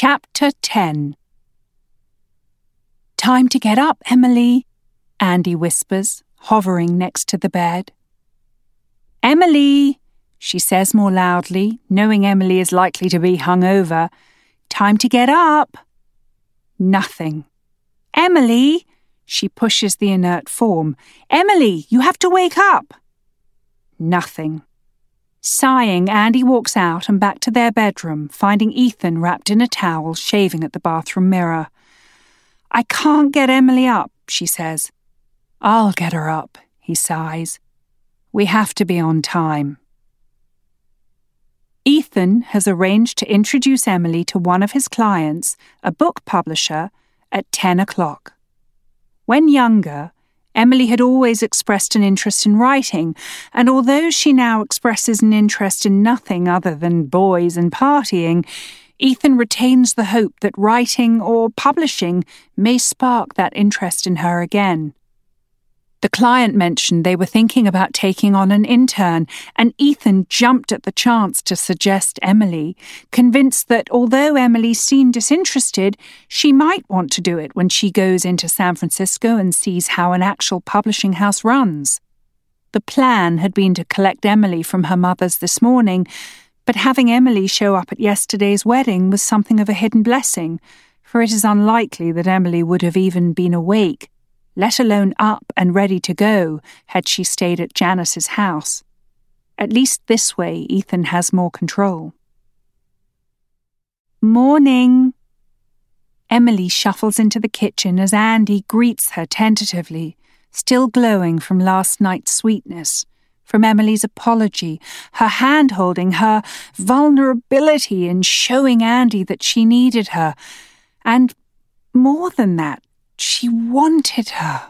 Chapter 10. "Time to get up, Emily," Andy whispers, hovering next to the bed. "Emily," she says more loudly, knowing Emily is likely to be hungover. "Time to get up." Nothing. "Emily," she pushes the inert form. "Emily, you have to wake up." Nothing. Sighing, Andy walks out and back to their bedroom, finding Ethan wrapped in a towel, shaving at the bathroom mirror. "I can't get Emily up," she says. "I'll get her up," he sighs. "We have to be on time." Ethan has arranged to introduce Emily to one of his clients, a book publisher, at 10 o'clock. When younger, Emily had always expressed an interest in writing, and although she now expresses an interest in nothing other than boys and partying, Ethan retains the hope that writing or publishing may spark that interest in her again. The client mentioned they were thinking about taking on an intern, and Ethan jumped at the chance to suggest Emily, convinced that although Emily seemed disinterested, she might want to do it when she goes into San Francisco and sees how an actual publishing house runs. The plan had been to collect Emily from her mother's this morning, but having Emily show up at yesterday's wedding was something of a hidden blessing, for it is unlikely that Emily would have even been awake, let alone up and ready to go, had she stayed at Janice's house. At least this way Ethan has more control. "Morning." Emily shuffles into the kitchen as Andy greets her tentatively, still glowing from last night's sweetness, from Emily's apology, her hand-holding, her vulnerability in showing Andy that she needed her, and more than that, she wanted her.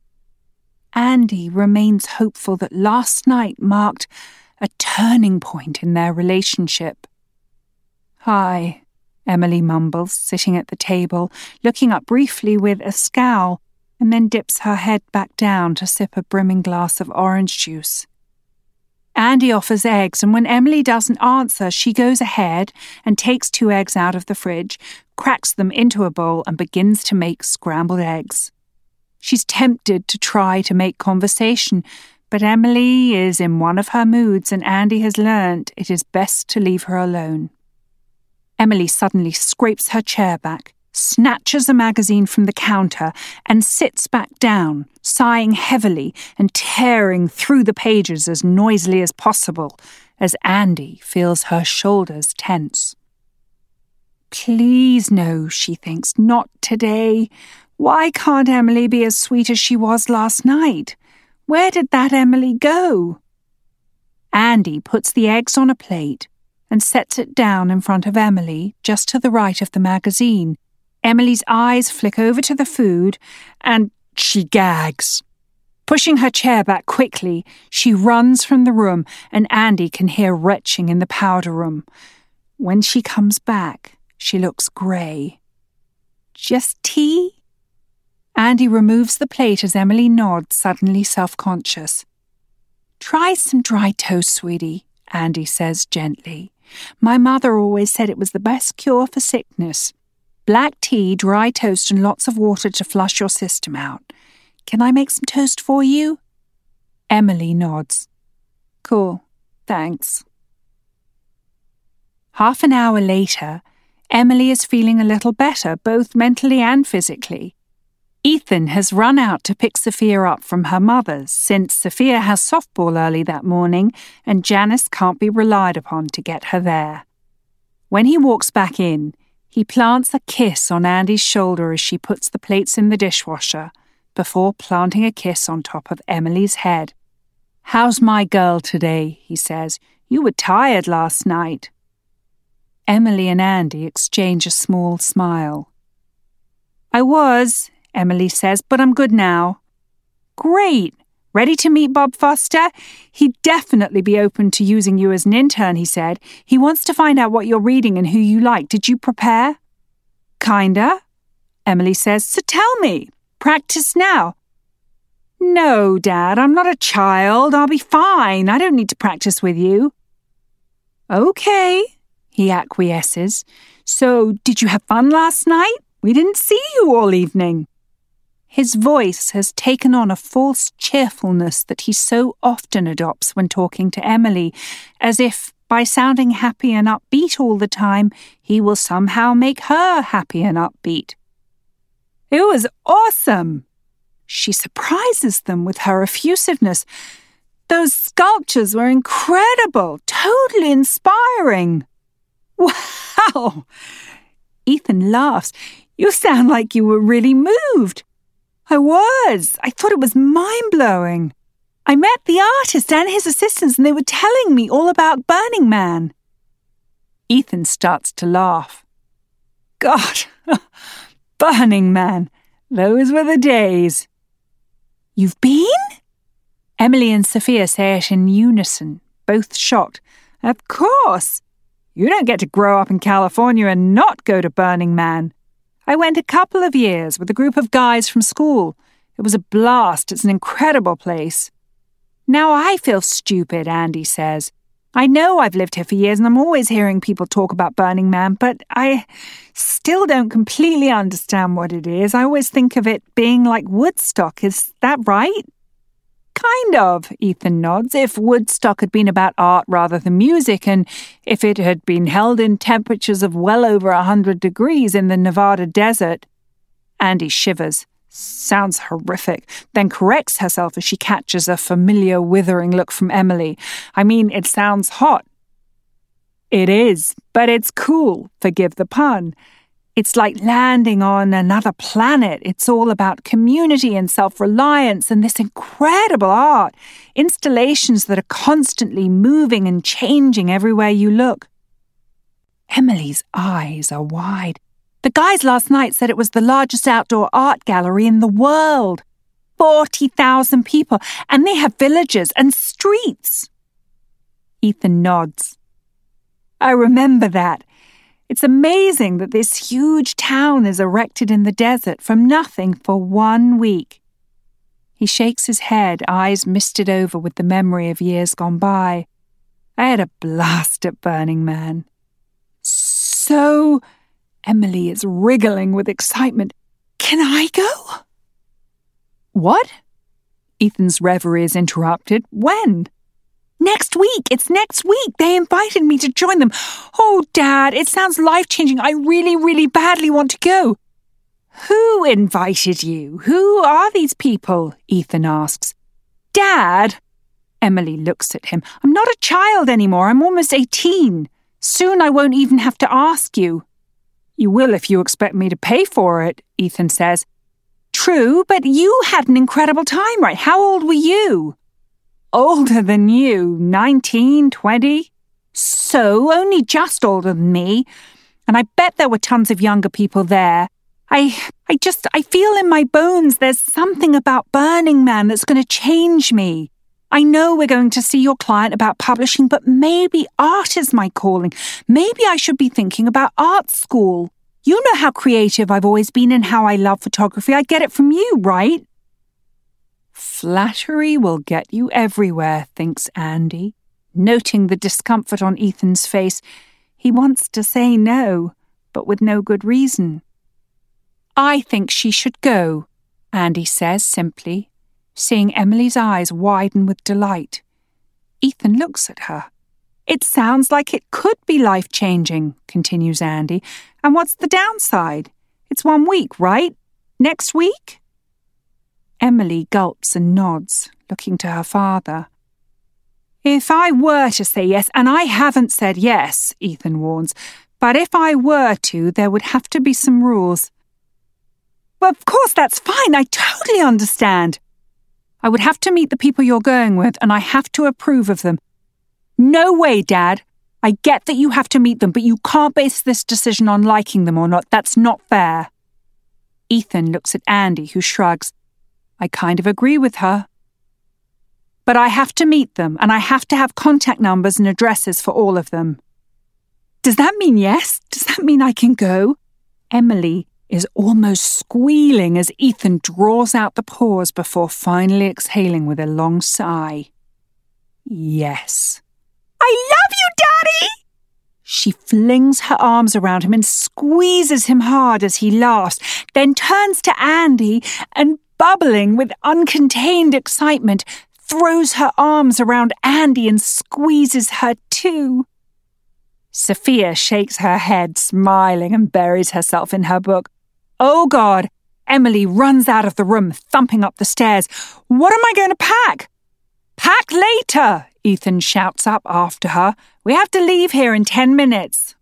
Andy remains hopeful that last night marked a turning point in their relationship. "Hi," Emily mumbles, sitting at the table, looking up briefly with a scowl, and then dips her head back down to sip a brimming glass of orange juice. Andy offers eggs, and when Emily doesn't answer, she goes ahead and takes 2 eggs out of the fridge, cracks them into a bowl, and begins to make scrambled eggs. She's tempted to try to make conversation, but Emily is in one of her moods, and Andy has learnt it is best to leave her alone. Emily suddenly scrapes her chair back, snatches a magazine from the counter, and sits back down, sighing heavily and tearing through the pages as noisily as possible, as Andy feels her shoulders tense. "Please no," she thinks, "not today. Why can't Emily be as sweet as she was last night? Where did that Emily go?" Andy puts the eggs on a plate and sets it down in front of Emily, just to the right of the magazine. Emily's eyes flick over to the food, and she gags. Pushing her chair back quickly, she runs from the room, and Andy can hear retching in the powder room. When she comes back, she looks grey. "Just tea?" Andy removes the plate as Emily nods, suddenly self-conscious. "Try some dry toast, sweetie," Andy says gently. "My mother always said it was the best cure for sickness. Black tea, dry toast, and lots of water to flush your system out. Can I make some toast for you?" Emily nods. "Cool, thanks." Half an hour later, Emily is feeling a little better, both mentally and physically. Ethan has run out to pick Sophia up from her mother's, since Sophia has softball early that morning and Janice can't be relied upon to get her there. When he walks back in, he plants a kiss on Andy's shoulder as she puts the plates in the dishwasher, before planting a kiss on top of Emily's head. "How's my girl today?" he says. "You were tired last night." Emily and Andy exchange a small smile. "I was," Emily says, "but I'm good now." "Great! Ready to meet Bob Foster? He'd definitely be open to using you as an intern," he said. "He wants to find out what you're reading and who you like. Did you prepare?" "Kinda," Emily says. "So tell me. Practice now." "No, Dad, I'm not a child. I'll be fine. I don't need to practice with you." "Okay," he acquiesces. So, did you have fun last night? We didn't see you all evening. His voice has taken on a false cheerfulness that he so often adopts when talking to Emily, as if, by sounding happy and upbeat all the time, he will somehow make her happy and upbeat. It was awesome. She surprises them with her effusiveness. Those sculptures were incredible, totally inspiring. Wow! Ethan laughs. You sound like you were really moved. I was. I thought it was mind-blowing. I met the artist and his assistants and they were telling me all about Burning Man. Ethan starts to laugh. God, Burning Man. Those were the days. You've been? Emily and Sophia say it in unison, both shocked. Of course. You don't get to grow up in California and not go to Burning Man. I went a couple of years with a group of guys from school. It was a blast. It's an incredible place. Now I feel stupid, Andy says. I know I've lived here for years and I'm always hearing people talk about Burning Man, but I still don't completely understand what it is. I always think of it being like Woodstock. Is that right? Kind of, Ethan nods. If Woodstock had been about art rather than music, and if it had been held in temperatures of well over 100 degrees in the Nevada desert. Andy shivers. Sounds horrific, then corrects herself as she catches a familiar withering look from Emily. I mean, it sounds hot. It is, but it's cool, forgive the pun. It's like landing on another planet. It's all about community and self-reliance and this incredible art. Installations that are constantly moving and changing everywhere you look. Emily's eyes are wide. The guys last night said it was the largest outdoor art gallery in the world. 40,000 people, and they have villages and streets. Ethan nods. I remember that. It's amazing that this huge town is erected in the desert from nothing for 1 week. He shakes his head, eyes misted over with the memory of years gone by. I had a blast at Burning Man. So, Emily is wriggling with excitement. Can I go? What? Ethan's reverie is interrupted. When? Next week. It's next week. They invited me to join them. Oh, Dad, it sounds life-changing. I really, really badly want to go. Who invited you? Who are these people? Ethan asks. Dad? Emily looks at him. I'm not a child anymore. I'm almost 18. Soon I won't even have to ask you. You will if you expect me to pay for it, Ethan says. True, but you had an incredible time, right? How old were you? Older than you, 19, 20. So, only just older than me. And I bet there were tons of younger people there. I feel in my bones there's something about Burning Man that's going to change me. I know we're going to see your client about publishing, but maybe art is my calling. Maybe I should be thinking about art school. You know how creative I've always been and how I love photography. I get it from you, right? Flattery will get you everywhere, thinks Andy. Noting the discomfort on Ethan's face, he wants to say no, but with no good reason. I think she should go, Andy says simply, seeing Emily's eyes widen with delight. Ethan looks at her. It sounds like it could be life-changing, continues Andy. And what's the downside? It's 1 week, right? Next week? Emily gulps and nods, looking to her father. If I were to say yes, and I haven't said yes, Ethan warns, but if I were to, there would have to be some rules. Well, of course, that's fine. I totally understand. I would have to meet the people you're going with, and I have to approve of them. No way, Dad. I get that you have to meet them, but you can't base this decision on liking them or not. That's not fair. Ethan looks at Andy, who shrugs. I kind of agree with her. But I have to meet them, and I have to have contact numbers and addresses for all of them. Does that mean yes? Does that mean I can go? Emily is almost squealing as Ethan draws out the pause before finally exhaling with a long sigh. Yes. I love you, Daddy! She flings her arms around him and squeezes him hard as he laughs, then turns to Andy and, bubbling with uncontained excitement, throws her arms around Andy and squeezes her too. Sophia shakes her head, smiling, and buries herself in her book. Oh, God! Emily runs out of the room, thumping up the stairs. What am I going to pack? Pack later, Ethan shouts up after her. We have to leave here in 10 minutes.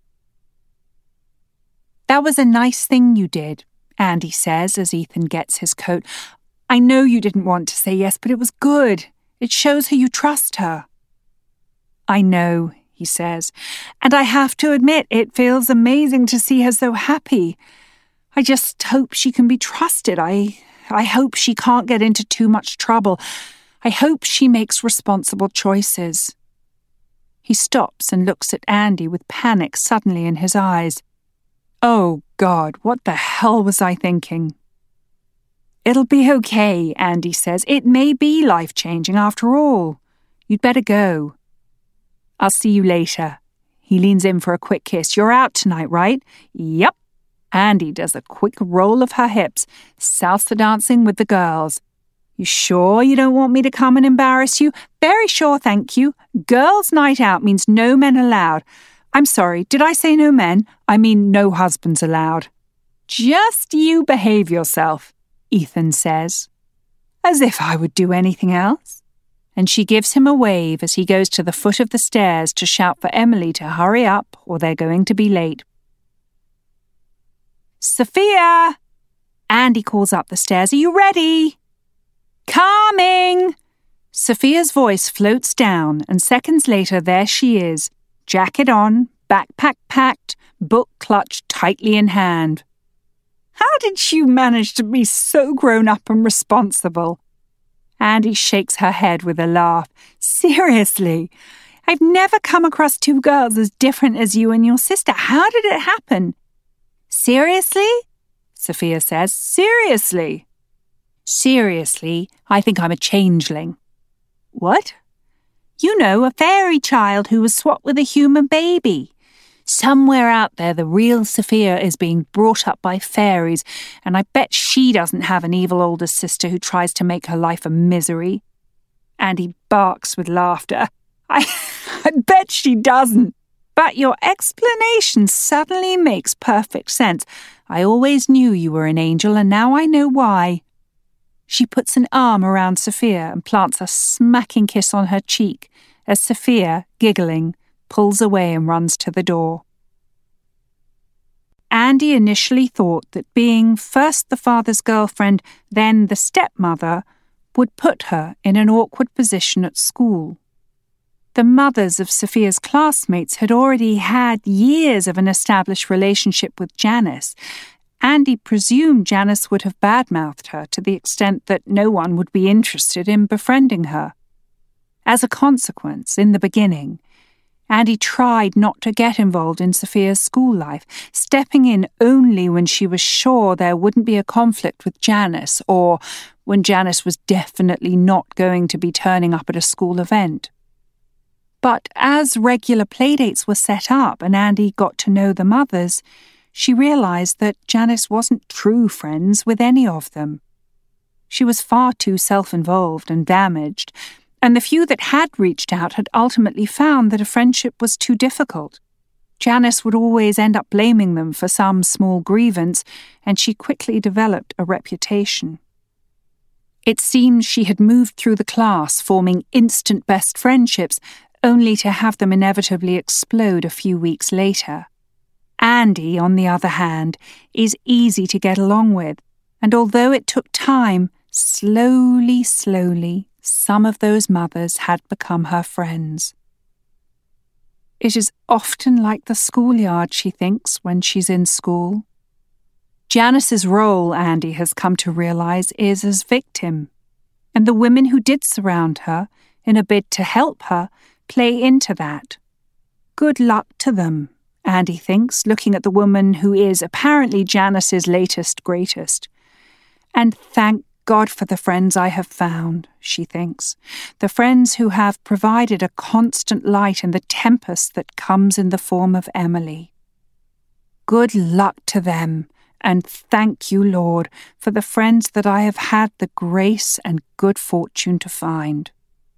That was a nice thing you did, Andy says as Ethan gets his coat. I know you didn't want to say yes, but it was good. It shows her you trust her. I know, he says, and I have to admit it feels amazing to see her so happy. I just hope she can be trusted. I hope she can't get into too much trouble. I hope she makes responsible choices. He stops and looks at Andy with panic suddenly in his eyes. Oh, God, what the hell was I thinking? It'll be okay, Andy says. It may be life-changing after all. You'd better go. I'll see you later. He leans in for a quick kiss. You're out tonight, right? Yep. Andy does a quick roll of her hips, salsa dancing with the girls. You sure you don't want me to come and embarrass you? Very sure, thank you. Girls' night out means no men allowed. I'm sorry, did I say no men? I mean no husbands allowed. Just you behave yourself, Ethan says. As if I would do anything else. And she gives him a wave as he goes to the foot of the stairs to shout for Emily to hurry up or they're going to be late. Sophia! Andy calls up the stairs. Are you ready? Coming! Sophia's voice floats down, and seconds later there she is, jacket on, backpack packed, book clutched tightly in hand. How did you manage to be so grown up and responsible? Andy shakes her head with a laugh. Seriously, I've never come across two girls as different as you and your sister. How did it happen? Seriously? Sophia says. Seriously. Seriously, I think I'm a changeling. What? You know, a fairy child who was swapped with a human baby. Somewhere out there, the real Sophia is being brought up by fairies, and I bet she doesn't have an evil older sister who tries to make her life a misery. Andy barks with laughter. I bet she doesn't. But your explanation suddenly makes perfect sense. I always knew you were an angel, and now I know why. She puts an arm around Sophia and plants a smacking kiss on her cheek as Sophia, giggling, pulls away and runs to the door. Andy initially thought that being first the father's girlfriend, then the stepmother, would put her in an awkward position at school. The mothers of Sophia's classmates had already had years of an established relationship with Janice. Andy presumed Janice would have badmouthed her to the extent that no one would be interested in befriending her. As a consequence, in the beginning, Andy tried not to get involved in Sophia's school life, stepping in only when she was sure there wouldn't be a conflict with Janice or when Janice was definitely not going to be turning up at a school event. But as regular playdates were set up and Andy got to know the mothers, she realized that Janice wasn't true friends with any of them. She was far too self-involved and damaged, and the few that had reached out had ultimately found that a friendship was too difficult. Janice would always end up blaming them for some small grievance, and she quickly developed a reputation. It seemed she had moved through the class, forming instant best friendships, only to have them inevitably explode a few weeks later. Andy, on the other hand, is easy to get along with, and although it took time, slowly, some of those mothers had become her friends. It is often like the schoolyard, she thinks, when she's in school. Janice's role, Andy has come to realize, is as victim, and the women who did surround her, in a bid to help her, play into that. Good luck to them, Andy thinks, looking at the woman who is apparently Janice's latest greatest. And thank God for the friends I have found, she thinks, the friends who have provided a constant light in the tempest that comes in the form of Emily. Good luck to them, and thank you, Lord, for the friends that I have had the grace and good fortune to find.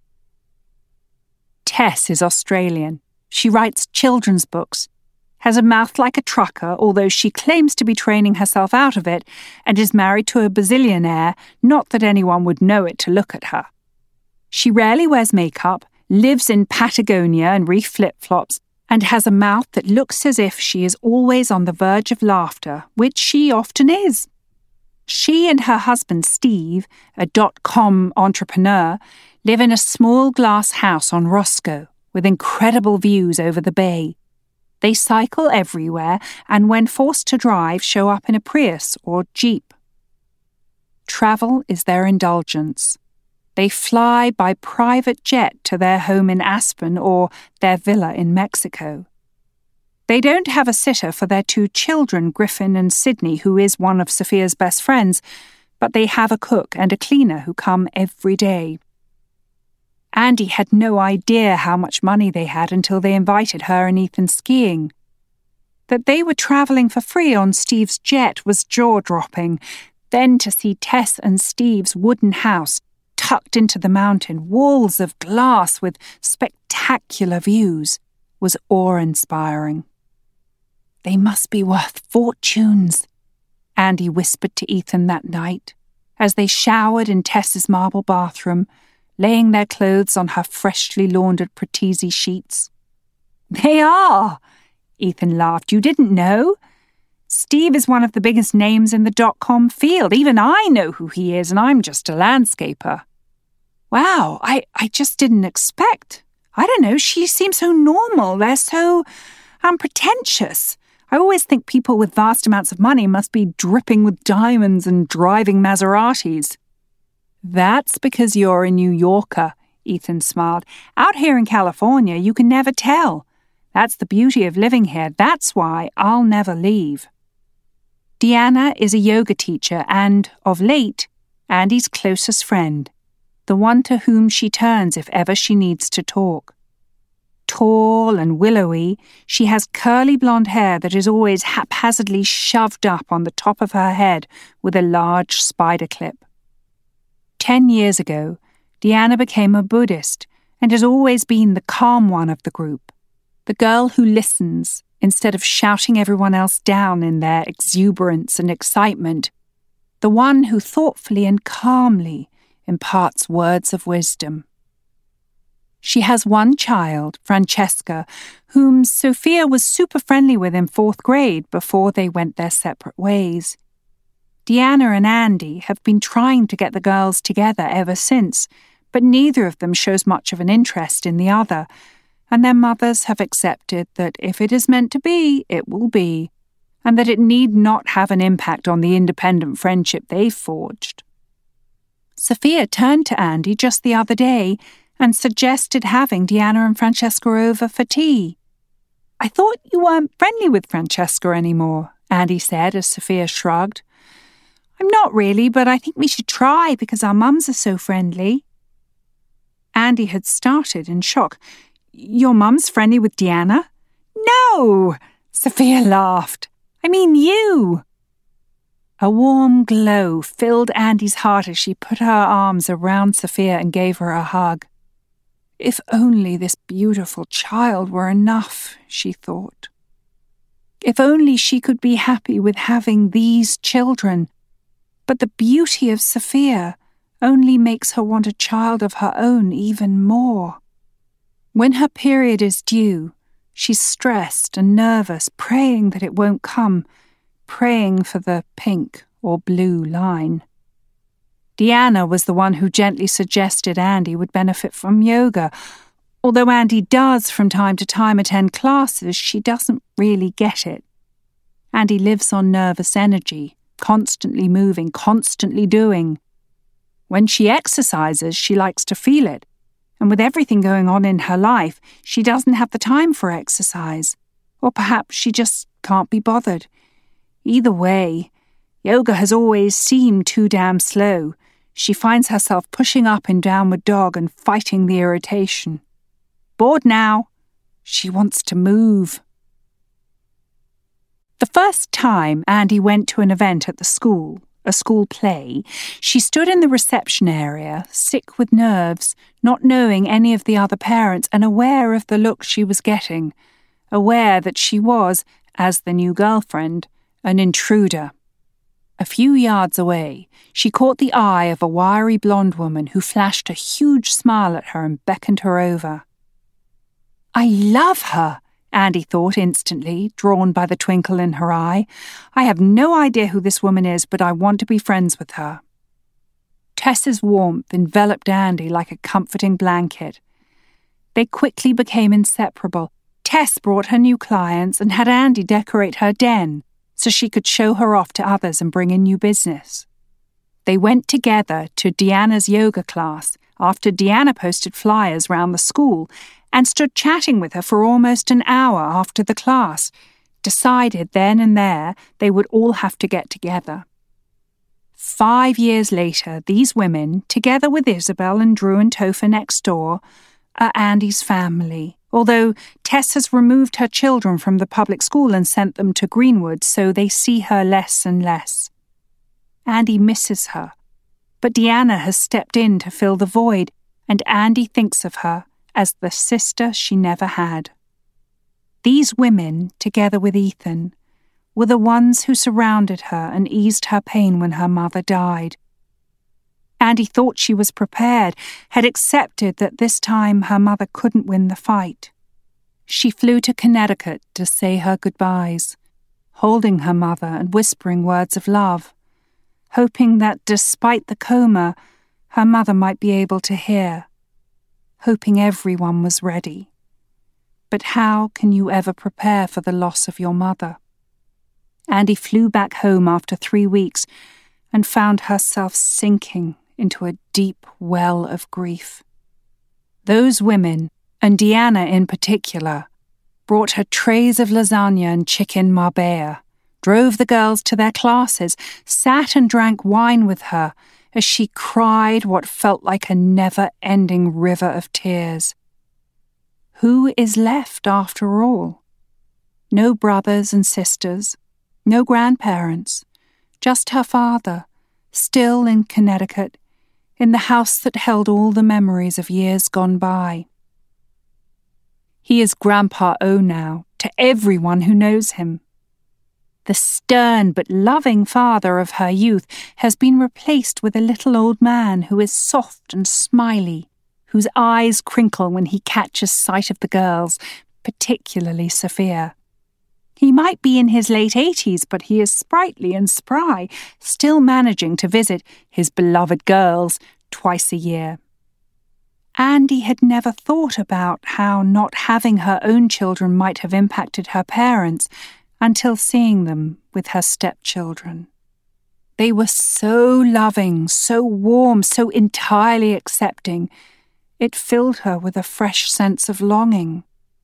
Tess is Australian. She writes children's books, has a mouth like a trucker, although she claims to be training herself out of it, and is married to a bazillionaire, not that anyone would know it to look at her. She rarely wears makeup, lives in Patagonia and reef flip-flops, and has a mouth that looks as if she is always on the verge of laughter, which she often is. She and her husband Steve, a .com entrepreneur, live in a small glass house on Roscoe, with incredible views over the bay. They cycle everywhere and when forced to drive show up in a Prius or Jeep. Travel is their indulgence. They fly by private jet to their home in Aspen or their villa in Mexico. They don't have a sitter for their 2 children, Griffin and Sydney, who is one of Sophia's best friends, but they have a cook and a cleaner who come every day. Andy had no idea how much money they had until they invited her and Ethan skiing. That they were travelling for free on Steve's jet was jaw-dropping. Then to see Tess and Steve's wooden house tucked into the mountain, walls of glass with spectacular views, was awe-inspiring. They must be worth fortunes, Andy whispered to Ethan that night, as they showered in Tess's marble bathroom, laying their clothes on her freshly laundered Pratisi sheets. They are, Ethan laughed. You didn't know? Steve is one of the biggest names in the .com field. Even I know who he is, and I'm just a landscaper. Wow, I just didn't expect. I don't know, she seems so normal. They're so unpretentious. I always think people with vast amounts of money must be dripping with diamonds and driving Maseratis. That's because you're a New Yorker, Ethan smiled. Out here in California, you can never tell. That's the beauty of living here. That's why I'll never leave. Deanna is a yoga teacher and, of late, Andy's closest friend, the one to whom she turns if ever she needs to talk. Tall and willowy, she has curly blonde hair that is always haphazardly shoved up on the top of her head with a large spider clip. 10 years ago, Deanna became a Buddhist and has always been the calm one of the group, the girl who listens instead of shouting everyone else down in their exuberance and excitement, the one who thoughtfully and calmly imparts words of wisdom. She has one child, Francesca, whom Sophia was super friendly with in 4th grade before they went their separate ways. Deanna and Andy have been trying to get the girls together ever since, but neither of them shows much of an interest in the other, and their mothers have accepted that if it is meant to be, it will be, and that it need not have an impact on the independent friendship they've forged. Sophia turned to Andy just the other day and suggested having Deanna and Francesca over for tea. I thought you weren't friendly with Francesca anymore, Andy said as Sophia shrugged. I'm not really, but I think we should try because our mums are so friendly. Andy had started in shock. Your mum's friendly with Deanna? No! Sophia laughed. I mean you. A warm glow filled Andy's heart as she put her arms around Sophia and gave her a hug. If only this beautiful child were enough, she thought. If only she could be happy with having these children. But the beauty of Sophia only makes her want a child of her own even more. When her period is due, she's stressed and nervous, praying that it won't come, praying for the pink or blue line. Deanna was the one who gently suggested Andy would benefit from yoga. Although Andy does from time to time attend classes, she doesn't really get it. Andy lives on nervous energy, constantly moving, constantly doing. When she exercises, she likes to feel it. And with everything going on in her life, she doesn't have the time for exercise. Or perhaps she just can't be bothered. Either way, yoga has always seemed too damn slow. she finds herself pushing up in Downward Dog and fighting the irritation. Bored now. She wants to move. The first time Andy went to an event at the school, a school play, she stood in the reception area, sick with nerves, not knowing any of the other parents and aware of the look she was getting, aware that she was, as the new girlfriend, an intruder. A few yards away, she caught the eye of a wiry blonde woman who flashed a huge smile at her and beckoned her over. I love her, Andy thought instantly, drawn by the twinkle in her eye. I have no idea who this woman is, but I want to be friends with her. Tess's warmth enveloped Andy like a comforting blanket. They quickly became inseparable. Tess brought her new clients and had Andy decorate her den so she could show her off to others and bring in new business. They went together to Deanna's yoga class after Deanna posted flyers round the school and stood chatting with her for almost an hour after the class, decided then and there they would all have to get together. 5 years later, these women, together with Isabel and Drew and Topher next door, are Andy's family, although Tess has removed her children from the public school and sent them to Greenwood, so they see her less and less. Andy misses her, but Deanna has stepped in to fill the void, and Andy thinks of her as the sister she never had. These women, together with Ethan, were the ones who surrounded her and eased her pain when her mother died. Andy thought she was prepared, had accepted that this time her mother couldn't win the fight. She flew to Connecticut to say her goodbyes, holding her mother and whispering words of love, hoping that despite the coma, her mother might be able to hear, hoping everyone was ready. But how can you ever prepare for the loss of your mother? Andy flew back home after 3 weeks and found herself sinking into a deep well of grief. Those women, and Deanna in particular, brought her trays of lasagna and chicken marbella, drove the girls to their classes, sat and drank wine with her as she cried what felt like a never-ending river of tears. Who is left after all? No brothers and sisters, no grandparents, just her father, still in Connecticut, in the house that held all the memories of years gone by. He is Grandpa O now, to everyone who knows him. The stern but loving father of her youth has been replaced with a little old man who is soft and smiley, whose eyes crinkle when he catches sight of the girls, particularly Sophia. He might be in his late 80s, but he is sprightly and spry, still managing to visit his beloved girls twice a year. Andy had never thought about how not having her own children might have impacted her parents until seeing them with her stepchildren. They were so loving, so warm, so entirely accepting. It filled her with a fresh sense of longing.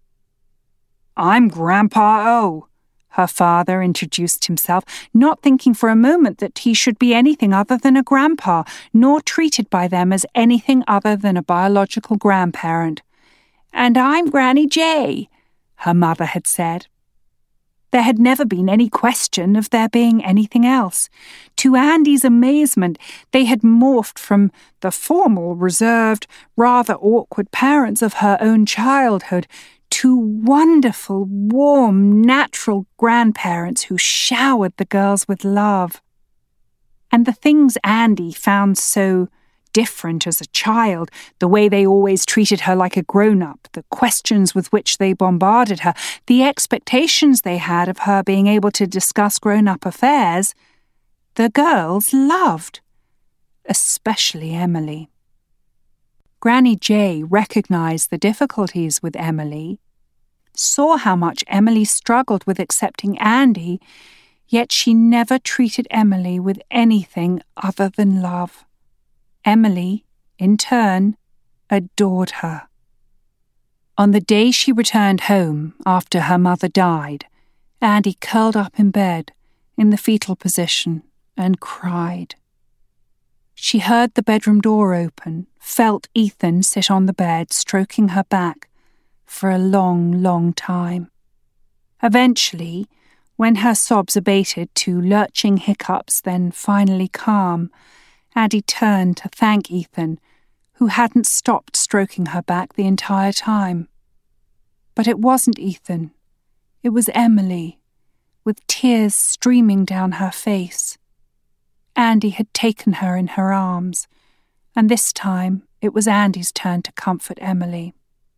"I'm Grandpa O," her father introduced himself, not thinking for a moment that he should be anything other than a grandpa, nor treated by them as anything other than a biological grandparent. "And I'm Granny J," her mother had said. There had never been any question of there being anything else. To Andy's amazement, they had morphed from the formal, reserved, rather awkward parents of her own childhood to wonderful, warm, natural grandparents who showered the girls with love. And the things Andy found so different as a child, the way they always treated her like a grown-up, the questions with which they bombarded her, the expectations they had of her being able to discuss grown-up affairs, the girls loved, especially Emily. Granny J recognized the difficulties with Emily, saw how much Emily struggled with accepting Andy, yet she never treated Emily with anything other than love. Emily, in turn, adored her. On the day she returned home after her mother died, Andy curled up in bed in the fetal position and cried. She heard the bedroom door open, felt Ethan sit on the bed, stroking her back, for a long, long time. Eventually, when her sobs abated to lurching hiccups, then finally calm, Addie turned to thank Ethan, who hadn't stopped stroking her back the entire time. But it wasn't Ethan. It was Emily, with tears streaming down her face. Andy had taken her in her arms, and this time it was Andy's turn to comfort Emily.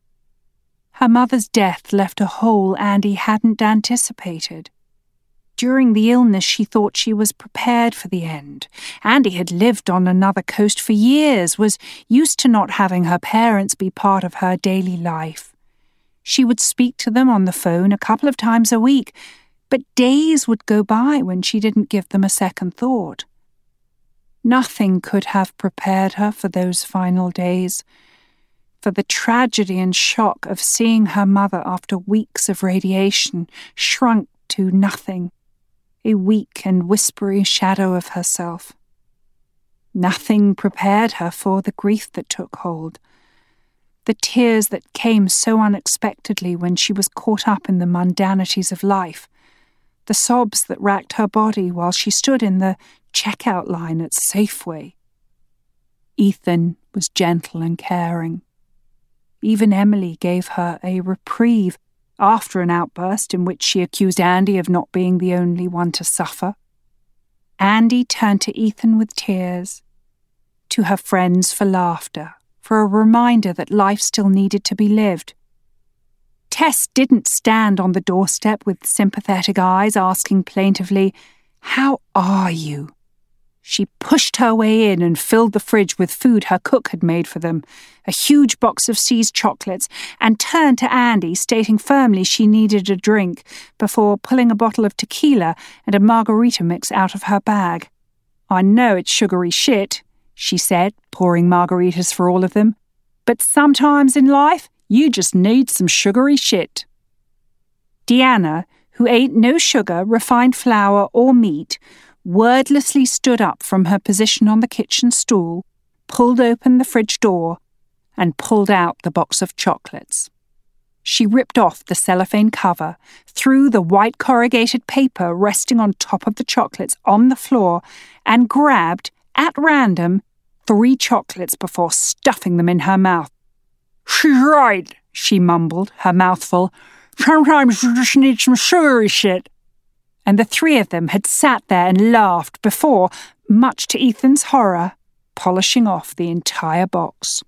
Her mother's death left a hole Andy hadn't anticipated. During the illness, she thought she was prepared for the end. Andy had lived on another coast for years, was used to not having her parents be part of her daily life. She would speak to them on the phone a couple of times a week, but days would go by when she didn't give them a second thought. Nothing could have prepared her for those final days, for the tragedy and shock of seeing her mother after weeks of radiation shrunk to nothing, a weak and whispery shadow of herself. Nothing prepared her for the grief that took hold, the tears that came so unexpectedly when she was caught up in the mundanities of life, the sobs that racked her body while she stood in the checkout line at Safeway. Ethan was gentle and caring. Even Emily gave her a reprieve after an outburst in which she accused Andy of not being the only one to suffer. Andy turned to Ethan with tears, to her friends for laughter, for a reminder that life still needed to be lived. Tess didn't stand on the doorstep with sympathetic eyes asking plaintively, "How are you?" She pushed her way in and filled the fridge with food her cook had made for them, a huge box of See's chocolates, and turned to Andy, stating firmly she needed a drink before pulling a bottle of tequila and a margarita mix out of her bag. "I know it's sugary shit," she said, pouring margaritas for all of them, "but sometimes in life, you just need some sugary shit." Deanna, who ate no sugar, refined flour, or meat, wordlessly stood up from her position on the kitchen stool, pulled open the fridge door, and pulled out the box of chocolates. She ripped off the cellophane cover, threw the white corrugated paper resting on top of the chocolates on the floor, and grabbed, at random, 3 chocolates before stuffing them in her mouth. "She's right," she mumbled, her mouth full. "Sometimes you just need some sugary shit." And the 3 of them had sat there and laughed before, much to Ethan's horror, polishing off the entire box.